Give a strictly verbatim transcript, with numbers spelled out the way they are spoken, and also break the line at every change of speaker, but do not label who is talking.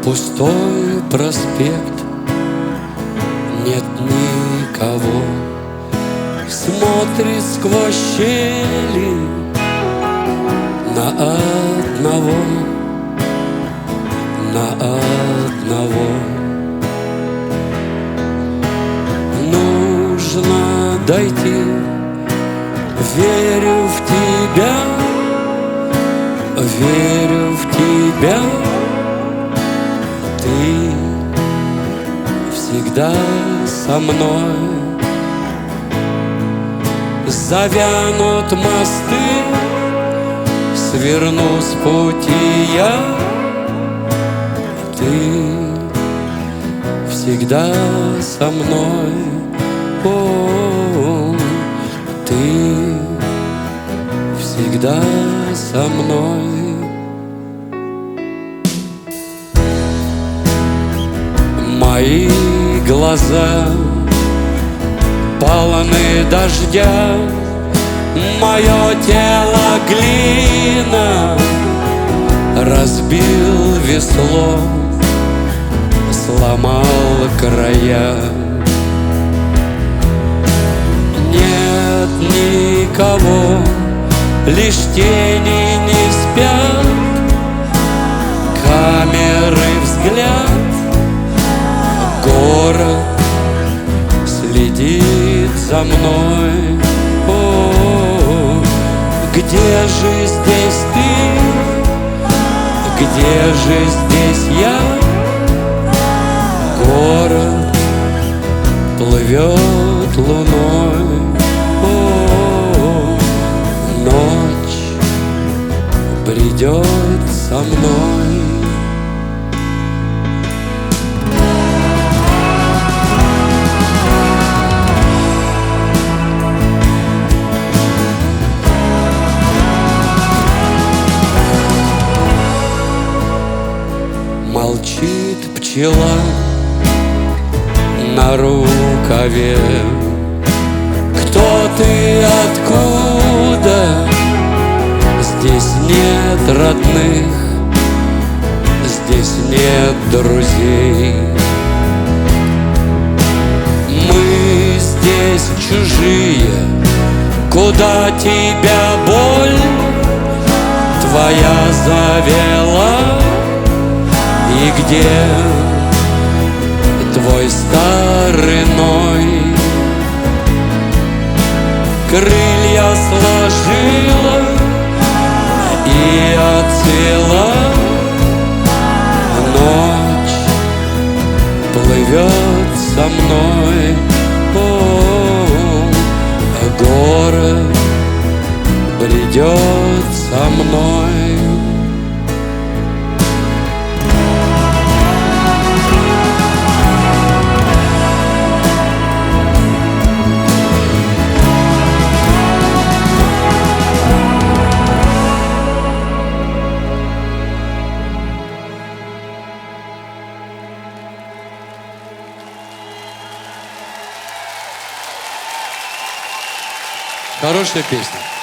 Пустой проспект, нет никого. Смотрит сквозь щели на одного, на одного. Нужно дойти, верю в тебя, верю в тебя. Ты всегда со мной. Завянут мосты, сверну с пути я. Ты всегда со мной. О, ты всегда со мной. Мои глаза полны дождя, мое тело глина, разбил весло, сломал края. Нет никого, лишь тени не спят, камеры взгляд. Город следит за мной. О, где же здесь ты? Где же здесь я? Город плывет луной. О, ночь бредет со мной. Молчит пчела на рукаве. Кто ты, откуда? Здесь нет родных, здесь нет друзей. Мы здесь чужие. Куда тебя боль твоя завела? И где твой старый ной? Крылья сложила и отцвела. Ночь плывет со мной. О, город бредет со мной. Хорошая песня.